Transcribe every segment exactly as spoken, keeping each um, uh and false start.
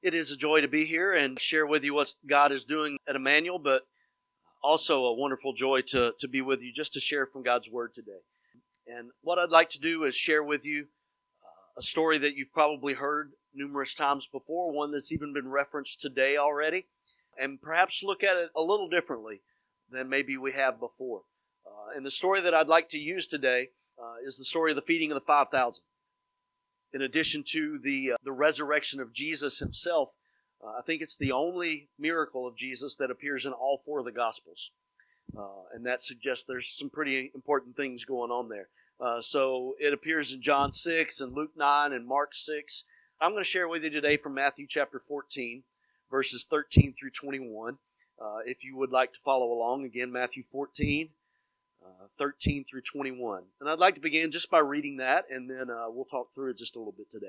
It is a joy to be here and share with you what God is doing at Emmanuel, but also a wonderful joy to, to be with you just to share from God's Word today. And what I'd like to do is share with you a story that you've probably heard numerous times before, one that's even been referenced today already, and perhaps look at it a little differently than maybe we have before. Uh, and the story that I'd like to use today uh, is the story of the feeding of the five thousand. In addition to the uh, the resurrection of Jesus himself, uh, I think it's the only miracle of Jesus that appears in all four of the Gospels. Uh, and that suggests there's some pretty important things going on there. Uh, so it appears in John six and Luke nine and Mark six. I'm going to share with you today from Matthew chapter fourteen, verses thirteen through twenty-one. Uh, if you would like to follow along, again, Matthew fourteen, uh, thirteen through twenty-one. And I'd like to begin just by reading that, and then uh, we'll talk through it just a little bit today.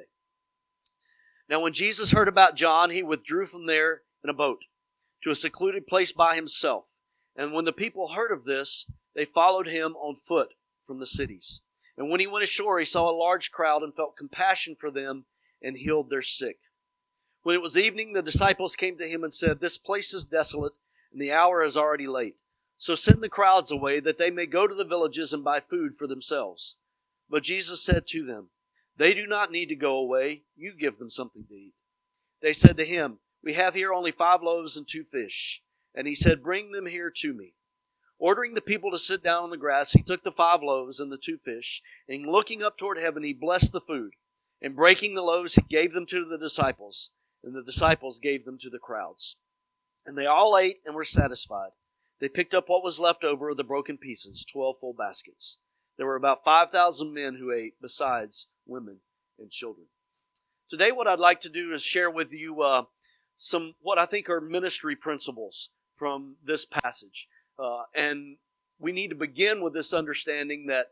Now when Jesus heard about John, he withdrew from there in a boat to a secluded place by himself. And when the people heard of this, they followed him on foot from the cities. And when he went ashore, he saw a large crowd and felt compassion for them and healed their sick. When it was evening, the disciples came to him and said, "This place is desolate, and the hour is already late. So send the crowds away, that they may go to the villages and buy food for themselves." But Jesus said to them, "They do not need to go away. You give them something to eat." They said to him, "We have here only five loaves and two fish." And he said, "Bring them here to me." Ordering the people to sit down on the grass, he took the five loaves and the two fish, and looking up toward heaven, he blessed the food. And breaking the loaves, he gave them to the disciples, and the disciples gave them to the crowds. And they all ate and were satisfied. They picked up what was left over of the broken pieces, twelve full baskets. There were about five thousand men who ate, besides women and children. Today what I'd like to do is share with you uh, some what I think are ministry principles from this passage. Uh, and we need to begin with this understanding that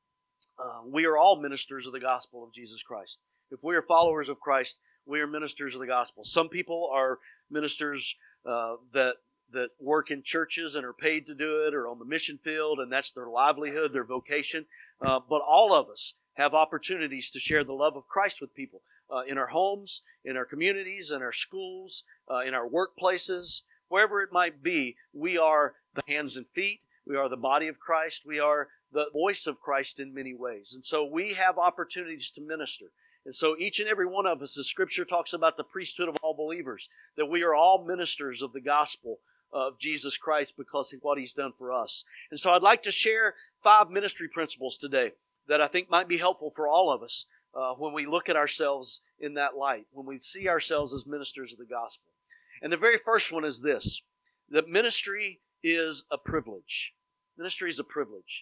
uh, we are all ministers of the gospel of Jesus Christ. If we are followers of Christ, we are ministers of the gospel. Some people are ministers uh, that that work in churches and are paid to do it, or on the mission field, and that's their livelihood, their vocation. Uh, but all of us have opportunities to share the love of Christ with people uh, in our homes, in our communities, in our schools, uh, in our workplaces. Wherever it might be, we are the hands and feet. We are the body of Christ. We are the voice of Christ in many ways. And so we have opportunities to minister. And so each and every one of us, as Scripture talks about the priesthood of all believers, that we are all ministers of the gospel of Jesus Christ because of what He's done for us. And so I'd like to share five ministry principles today that I think might be helpful for all of us uh, when we look at ourselves in that light, when we see ourselves as ministers of the gospel. And the very first one is this, that ministry is a privilege. Ministry is a privilege.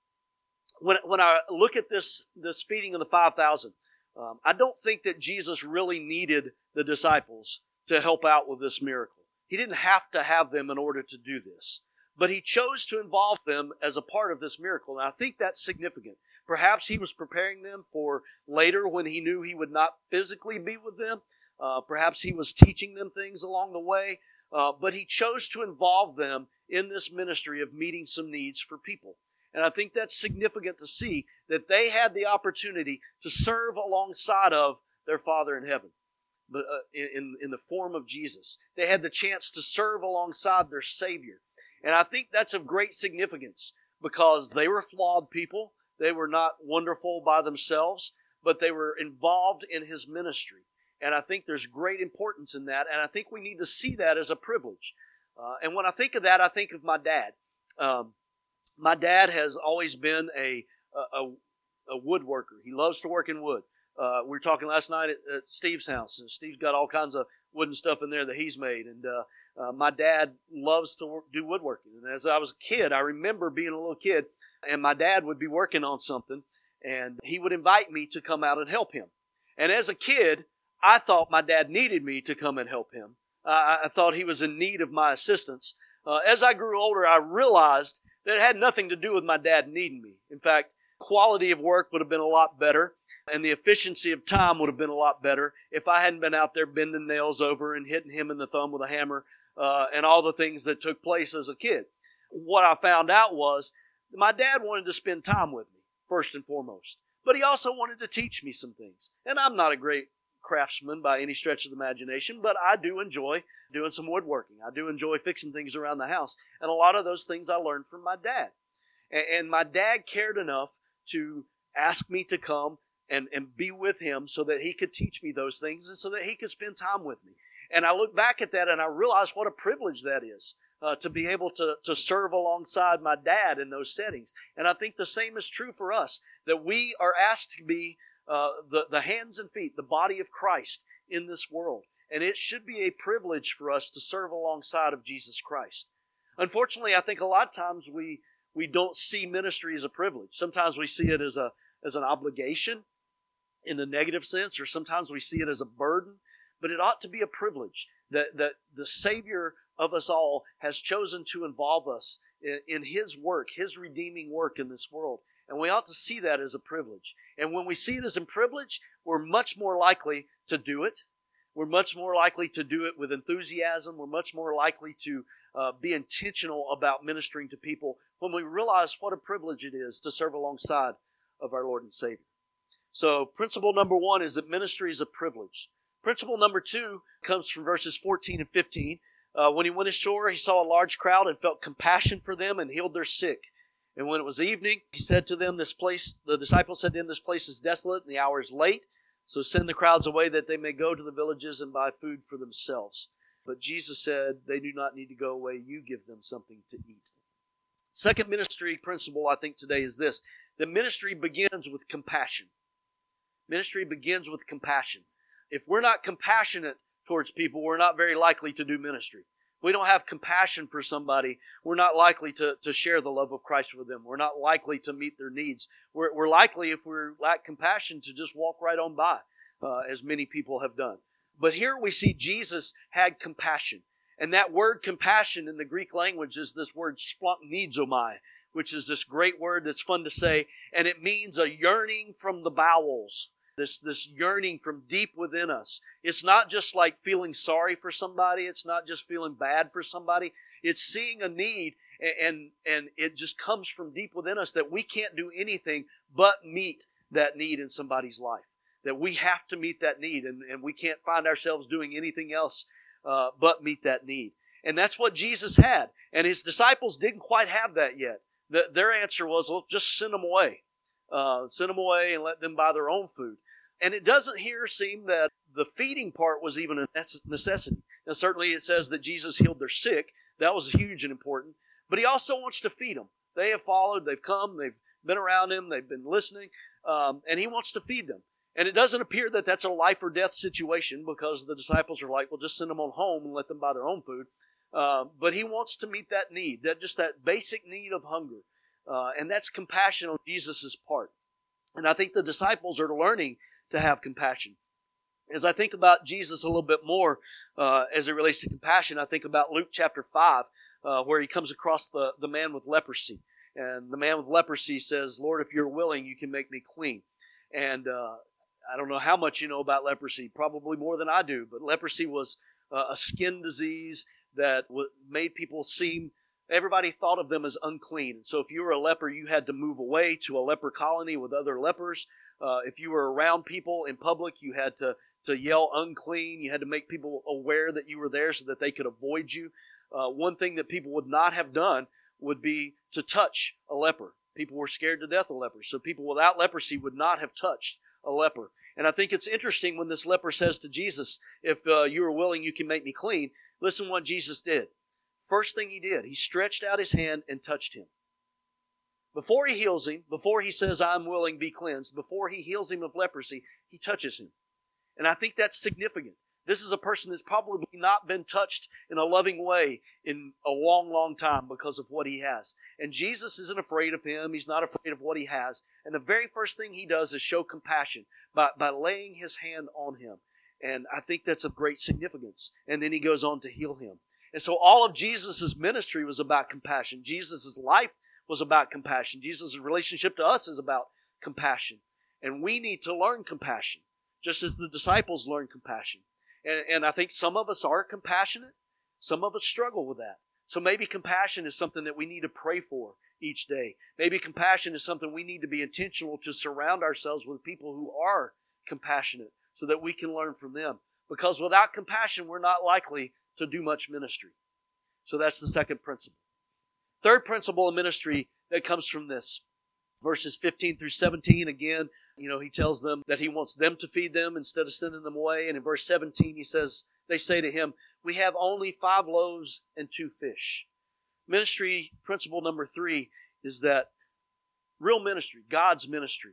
When, when I look at this, this feeding of the five thousand, um, I don't think that Jesus really needed the disciples to help out with this miracle. He didn't have to have them in order to do this. But He chose to involve them as a part of this miracle. And I think that's significant. Perhaps He was preparing them for later when He knew He would not physically be with them. Uh, perhaps He was teaching them things along the way, uh, but He chose to involve them in this ministry of meeting some needs for people. And I think that's significant to see that they had the opportunity to serve alongside of their Father in heaven, but, uh, in, in the form of Jesus. They had the chance to serve alongside their Savior. And I think that's of great significance because they were flawed people. They were not wonderful by themselves, but they were involved in His ministry. And I think there's great importance in that, and I think we need to see that as a privilege. Uh, and when I think of that, I think of my dad. Um, my dad has always been a, a, a woodworker. He loves to work in wood. Uh, we were talking last night at, at Steve's house, and Steve's got all kinds of wooden stuff in there that he's made. And uh, uh, my dad loves to work, do woodworking. And as I was a kid, I remember being a little kid, and my dad would be working on something, and he would invite me to come out and help him. And as a kid, I thought my dad needed me to come and help him. Uh, I thought he was in need of my assistance. Uh, as I grew older, I realized that it had nothing to do with my dad needing me. In fact, quality of work would have been a lot better, and the efficiency of time would have been a lot better if I hadn't been out there bending nails over and hitting him in the thumb with a hammer uh, and all the things that took place as a kid. What I found out was my dad wanted to spend time with me, first and foremost. But he also wanted to teach me some things. And I'm not a great craftsman by any stretch of the imagination, but I do enjoy doing some woodworking. I do enjoy fixing things around the house. And a lot of those things I learned from my dad. And, and my dad cared enough to ask me to come and, and be with him so that he could teach me those things and so that he could spend time with me. And I look back at that and I realize what a privilege that is. Uh, to be able to, to serve alongside my dad in those settings. And I think the same is true for us, that we are asked to be uh, the, the hands and feet, the body of Christ in this world. And it should be a privilege for us to serve alongside of Jesus Christ. Unfortunately, I think a lot of times we, we don't see ministry as a privilege. Sometimes we see it as a as an obligation in the negative sense, or sometimes we see it as a burden. But it ought to be a privilege that, that the Savior of us all has chosen to involve us in, in His work, His redeeming work in this world. And we ought to see that as a privilege. And when we see it as a privilege, we're much more likely to do it. We're much more likely to do it with enthusiasm. We're much more likely to uh, be intentional about ministering to people when we realize what a privilege it is to serve alongside of our Lord and Savior. So principle number one is that ministry is a privilege. Principle number two comes from verses fourteen and fifteen. Uh, when he went ashore, he saw a large crowd and felt compassion for them and healed their sick. And when it was evening, he said to them, "This place," the disciples said to him, "This place is desolate and the hour is late. So send the crowds away that they may go to the villages and buy food for themselves." But Jesus said, "They do not need to go away. You give them something to eat." Second ministry principle, I think, today is this: that ministry begins with compassion. Ministry begins with compassion. If we're not compassionate towards people, we're not very likely to do ministry. If we don't have compassion for somebody, we're not likely to, to share the love of Christ with them. We're not likely to meet their needs. We're, we're likely, if we lack compassion, to just walk right on by, uh, as many people have done. But here we see Jesus had compassion. And that word compassion in the Greek language is this word splanchnizomai, which is this great word that's fun to say. And it means a yearning from the bowels. This, this yearning from deep within us. It's not just like feeling sorry for somebody. It's not just feeling bad for somebody. It's seeing a need, and, and it just comes from deep within us that we can't do anything but meet that need in somebody's life. That we have to meet that need, and, and we can't find ourselves doing anything else uh, but meet that need. And that's what Jesus had. And His disciples didn't quite have that yet. The, their answer was, well, just send them away. Uh, send them away and let them buy their own food. And it doesn't here seem that the feeding part was even a necessity. Now, certainly it says that Jesus healed their sick. That was huge and important. But He also wants to feed them. They have followed. They've come. They've been around Him. They've been listening. Um, and He wants to feed them. And it doesn't appear that that's a life or death situation, because the disciples are like, well, just send them on home and let them buy their own food. Uh, but He wants to meet that need, that just that basic need of hunger. Uh, and that's compassion on Jesus' part. And I think the disciples are learning to have compassion. As I think about Jesus a little bit more uh, as it relates to compassion, I think about Luke chapter five, uh, where He comes across the, the man with leprosy. And the man with leprosy says, "Lord, if You're willing, You can make me clean." And uh, I don't know how much you know about leprosy, probably more than I do, but leprosy was uh, a skin disease that w- made people seem, everybody thought of them as unclean. And so if you were a leper, you had to move away to a leper colony with other lepers. Uh, if you were around people in public, you had to, to yell unclean. You had to make people aware that you were there so that they could avoid you. Uh, one thing that people would not have done would be to touch a leper. People were scared to death of lepers. So people without leprosy would not have touched a leper. And I think it's interesting when this leper says to Jesus, "If uh, You are willing, You can make me clean." Listen what Jesus did. First thing He did, He stretched out His hand and touched him. Before He heals him, before He says, "I'm willing, be cleansed," before He heals him of leprosy, He touches him. And I think that's significant. This is a person that's probably not been touched in a loving way in a long, long time because of what he has. And Jesus isn't afraid of him. He's not afraid of what he has. And the very first thing He does is show compassion by, by laying His hand on him. And I think that's of great significance. And then He goes on to heal him. And so all of Jesus' ministry was about compassion. Jesus' life was about compassion. Jesus' relationship to us is about compassion. And we need to learn compassion, just as the disciples learned compassion. And, and I think some of us are compassionate. Some of us struggle with that. So maybe compassion is something that we need to pray for each day. Maybe compassion is something we need to be intentional to surround ourselves with people who are compassionate, so that we can learn from them. Because without compassion, we're not likely to do much ministry. So that's the second principle. Third principle of ministry that comes from this, verses fifteen through seventeen, again, you know, he tells them that he wants them to feed them instead of sending them away. And in verse seventeen, he says, they say to him, we have only five loaves and two fish. Ministry principle number three is that real ministry, God's ministry,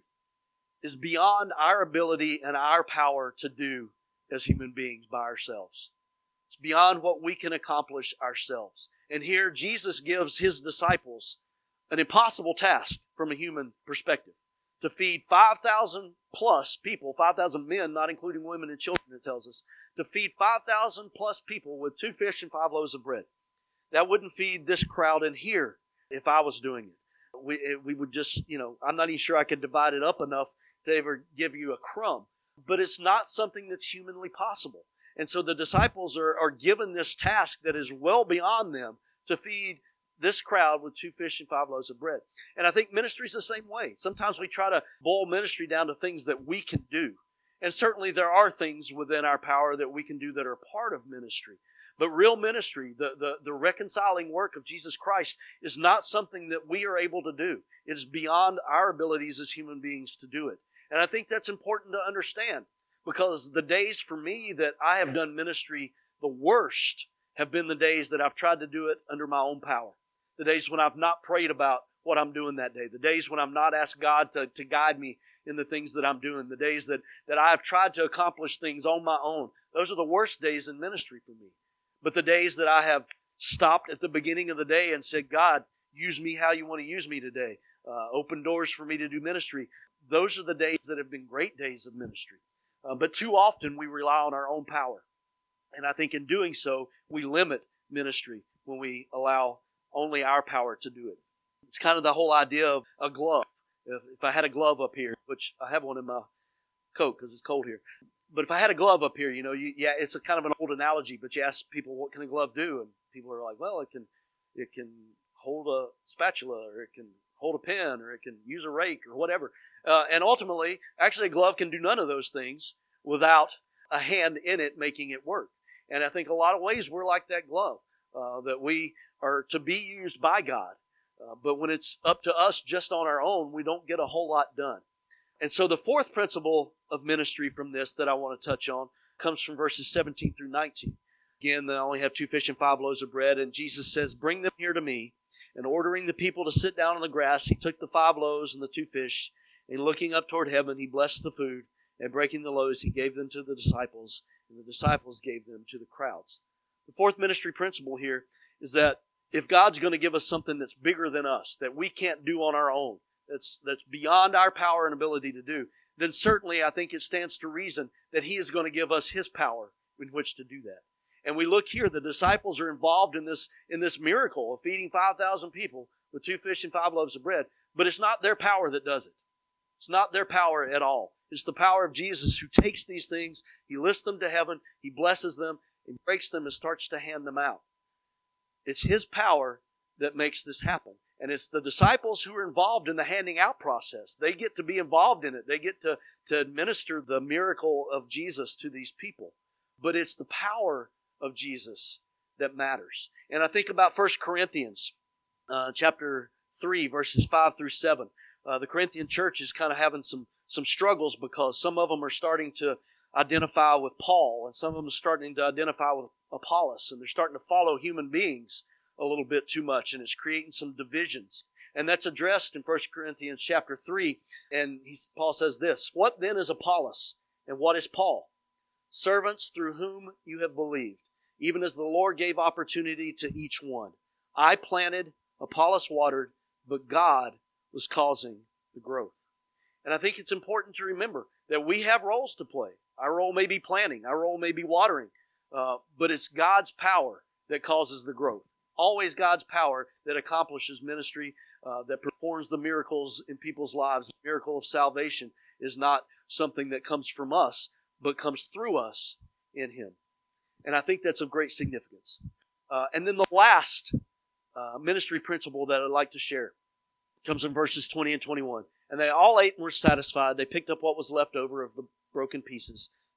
is beyond our ability and our power to do as human beings by ourselves. It's beyond what we can accomplish ourselves. And here Jesus gives his disciples an impossible task from a human perspective, to feed five thousand plus people, five thousand men, not including women and children, it tells us, to feed five thousand plus people with two fish and five loaves of bread. That wouldn't feed this crowd in here if I was doing it. We, we would just, you know, I'm not even sure I could divide it up enough to ever give you a crumb. But it's not something that's humanly possible. And so the disciples are, are given this task that is well beyond them to feed this crowd with two fish and five loaves of bread. And I think ministry is the same way. Sometimes we try to boil ministry down to things that we can do. And certainly there are things within our power that we can do that are part of ministry. But real ministry, the, the, the reconciling work of Jesus Christ, is not something that we are able to do. It is beyond our abilities as human beings to do it. And I think that's important to understand, because the days for me that I have done ministry the worst have been the days that I've tried to do it under my own power. The days when I've not prayed about what I'm doing that day. The days when I've not asked God to, to guide me in the things that I'm doing. The days that, that I've tried to accomplish things on my own. Those are the worst days in ministry for me. But the days that I have stopped at the beginning of the day and said, God, use me how you want to use me today. Uh, open doors for me to do ministry. Those are the days that have been great days of ministry. Uh, but too often we rely on our own power. And I think in doing so, we limit ministry when we allow only our power to do it. It's kind of the whole idea of a glove. If, if I had a glove up here, which I have one in my coat because it's cold here. But if I had a glove up here, you know, you, yeah, it's a kind of an old analogy, but you ask people, what can a glove do? And people are like, well, it can, it can hold a spatula, or it can hold a pen, or it can use a rake, or whatever. Uh, and ultimately, actually, a glove can do none of those things without a hand in it making it work. And I think a lot of ways we're like that glove, uh, that we are to be used by God. Uh, but when it's up to us just on our own, we don't get a whole lot done. And so the fourth principle of ministry from this that I want to touch on comes from verses seventeen through nineteen. Again, they only have two fish and five loaves of bread, and Jesus says, bring them here to me. And ordering the people to sit down on the grass, he took the five loaves and the two fish, and looking up toward heaven, he blessed the food, and breaking the loaves, he gave them to the disciples, and the disciples gave them to the crowds. The fourth ministry principle here is that if God's going to give us something that's bigger than us, that we can't do on our own, that's that's beyond our power and ability to do, then certainly I think it stands to reason that he is going to give us his power in which to do that. And we look here, the disciples are involved in this, in this miracle of feeding five thousand people with two fish and five loaves of bread, but it's not their power that does it. It's not their power at all. It's the power of Jesus who takes these things, he lifts them to heaven, he blesses them, he breaks them and starts to hand them out. It's his power that makes this happen. And it's the disciples who are involved in the handing out process. They get to be involved in it. They get to, to administer the miracle of Jesus to these people. But it's the power of Jesus that matters. And I think about First Corinthians uh, chapter three, verses five through seven. Uh, the Corinthian church is kind of having some, some struggles because some of them are starting to identify with Paul, and some of them are starting to identify with Apollos, and they're starting to follow human beings a little bit too much, and it's creating some divisions. And that's addressed in First Corinthians chapter three, and he, Paul says this, what then is Apollos, and what is Paul? Servants through whom you have believed, even as the Lord gave opportunity to each one. I planted, Apollos watered, but God was causing the growth. And I think it's important to remember that we have roles to play. Our role may be planting, our role may be watering, uh, but it's God's power that causes the growth. Always God's power that accomplishes ministry, uh, that performs the miracles in people's lives. The miracle of salvation is not something that comes from us, but comes through us in Him. And I think that's of great significance. Uh, and then the last uh, ministry principle that I'd like to share comes in verses twenty and twenty-one. And they all ate and were satisfied. They picked up what was left over of the broken pieces,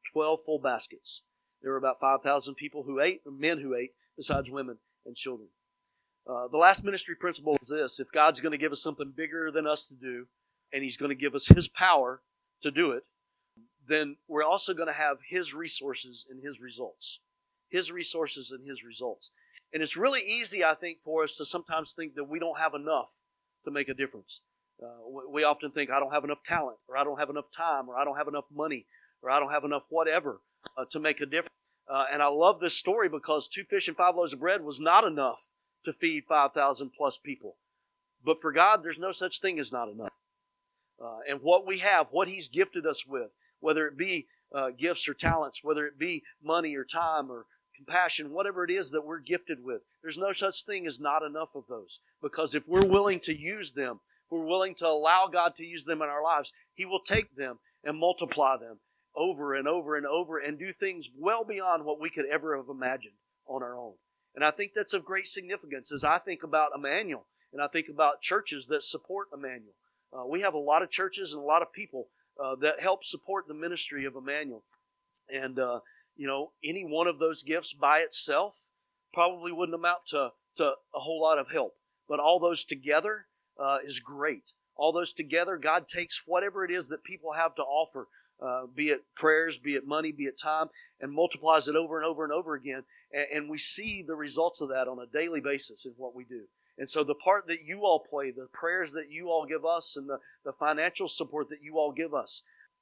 twelve full baskets. There were about five thousand people who ate, men who ate, besides women and children. Uh, the last ministry principle is this: if God's going to give us something bigger than us to do, and He's going to give us His power to do it, then we're also going to have His resources and His results. His resources and His results. And it's really easy, I think, for us to sometimes think that we don't have enough to make a difference. Uh, we often think, I don't have enough talent, or I don't have enough time, or I don't have enough money, or I don't have enough whatever uh, to make a difference. Uh, and I love this story because two fish and five loaves of bread was not enough to feed five thousand plus people. But for God, there's no such thing as not enough. Uh, and what we have, what He's gifted us with, whether it be uh, gifts or talents, whether it be money or time or compassion, whatever it is that we're gifted with, there's no such thing as not enough of those. Because if we're willing to use them, if we're willing to allow God to use them in our lives, He will take them and multiply them over and over and over and do things well beyond what we could ever have imagined on our own. And I think that's of great significance as I think about Emmanuel and I think about churches that support Emmanuel. Uh, we have a lot of churches and a lot of people uh, that help support the ministry of Emmanuel. And, uh, you know, any one of those gifts by itself probably wouldn't amount to, to a whole lot of help. But all those together uh, is great. All those together, God takes whatever it is that people have to offer, uh, be it prayers, be it money, be it time, and multiplies it over and over and over again. And, and we see the results of that on a daily basis in what we do. And so the part that you all play, the prayers that you all give us, and the, the financial support that you all give us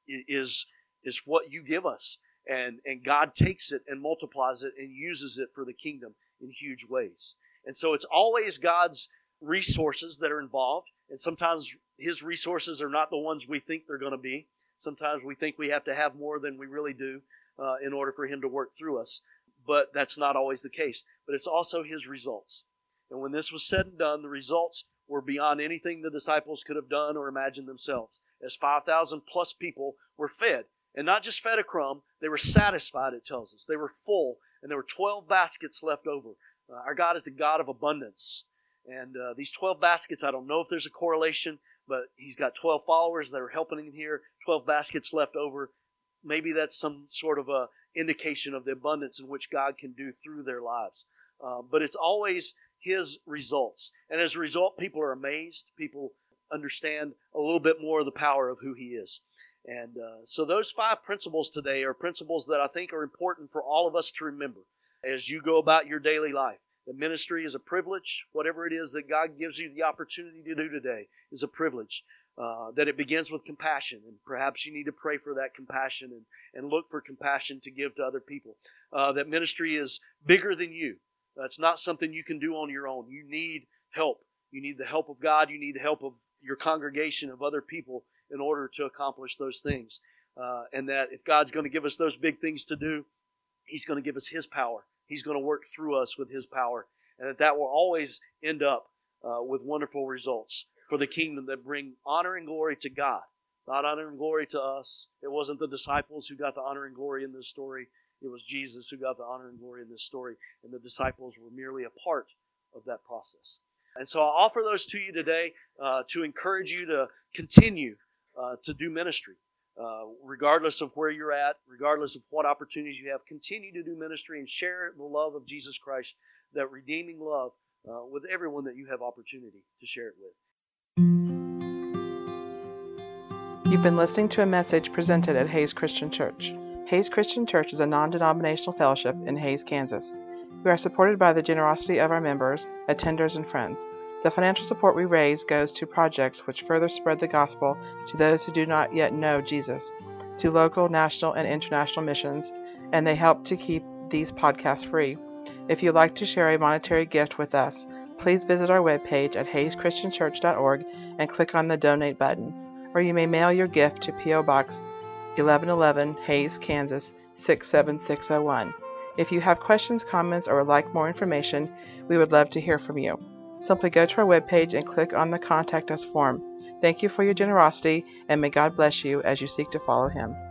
is, is what you give us. And, and God takes it and multiplies it and uses it for the kingdom in huge ways. And so it's always God's resources that are involved. And sometimes His resources are not the ones we think they're going to be. Sometimes we think we have to have more than we really do uh, in order for Him to work through us. But that's not always the case. But it's also His results. And when this was said and done, the results were beyond anything the disciples could have done or imagined themselves. As five thousand plus people were fed. And not just fed a crumb, they were satisfied, it tells us. They were full, and there were twelve baskets left over. Uh, our God is a God of abundance. And uh, these twelve baskets, I don't know if there's a correlation, but He's got twelve followers that are helping Him here, twelve baskets left over. Maybe that's some sort of a indication of the abundance in which God can do through their lives. Uh, but it's always His results. And as a result, people are amazed. People understand a little bit more of the power of who He is. And uh, so those five principles today are principles that I think are important for all of us to remember as you go about your daily life. The ministry is a privilege. Whatever it is that God gives you the opportunity to do today is a privilege. Uh, that it begins with compassion. And perhaps you need to pray for that compassion and, and look for compassion to give to other people. Uh, that ministry is bigger than you. That's not something you can do on your own. You need help. You need the help of God. You need the help of your congregation, of other people, in order to accomplish those things. Uh, and that if God's going to give us those big things to do, He's going to give us His power. He's going to work through us with His power. And that that will always end up uh, with wonderful results for the kingdom that bring honor and glory to God. Not honor and glory to us. It wasn't the disciples who got the honor and glory in this story. It was Jesus who got the honor and glory in this story. And the disciples were merely a part of that process. And so I'll offer those to you today uh, to encourage you to continue uh, to do ministry. Uh, regardless of where you're at, regardless of what opportunities you have, continue to do ministry and share the love of Jesus Christ, that redeeming love, uh, with everyone that you have opportunity to share it with. You've been listening to a message presented at Hays Christian Church. Hays Christian Church is a non-denominational fellowship in Hays, Kansas. We are supported by the generosity of our members, attenders, and friends. The financial support we raise goes to projects which further spread the gospel to those who do not yet know Jesus, to local, national, and international missions, and they help to keep these podcasts free. If you'd like to share a monetary gift with us, please visit our webpage at hays christian church dot org and click on the Donate button, or you may mail your gift to P O Box eleven eleven, Hays, Kansas six seven six zero one. If you have questions, comments, or would like more information, we would love to hear from you. Simply go to our webpage and click on the Contact Us form. Thank you for your generosity, and may God bless you as you seek to follow Him.